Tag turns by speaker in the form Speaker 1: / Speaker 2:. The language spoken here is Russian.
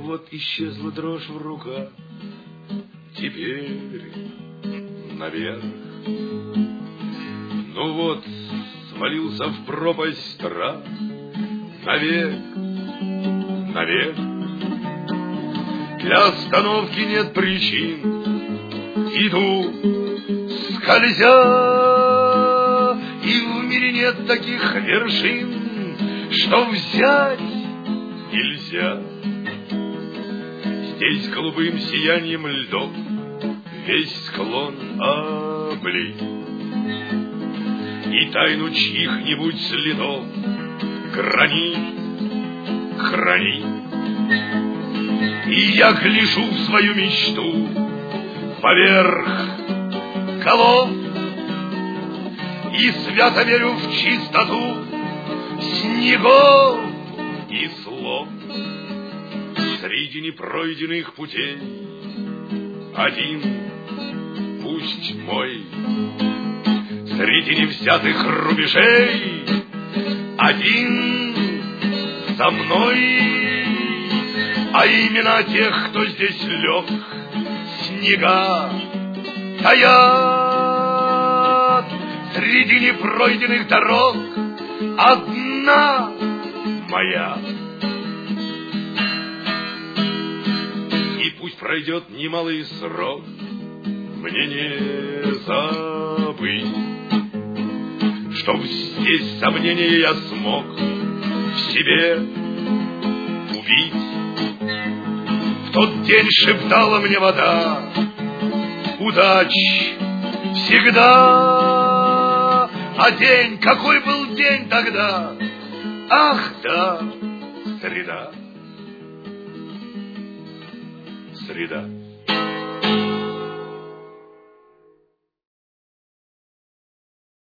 Speaker 1: вот исчезла дрожь в руках, теперь наверх. Ну вот, свалился в пропасть страх, навек, навек. Для остановки нет причин, иду, скользя, и в мире нет таких вершин, что взять нельзя. Здесь голубым сиянием льдов весь склон облит, и тайну чьих-нибудь следов гранит, хранит. И я гляжу в свою мечту поверх голов и свято верю в чистоту снегов и слов. Среди непройденных путей один пусть мой, среди невзятых рубежей один за мной, а имена тех, кто здесь лег, снега таят. Среди непройденных дорог одна моя. И пусть пройдет немалый срок, мне не забыть, чтоб здесь сомнения я смог в себе убить. В тот день шептала мне вода: удач всегда. А день, какой был день тогда? Ах да, среда, среда.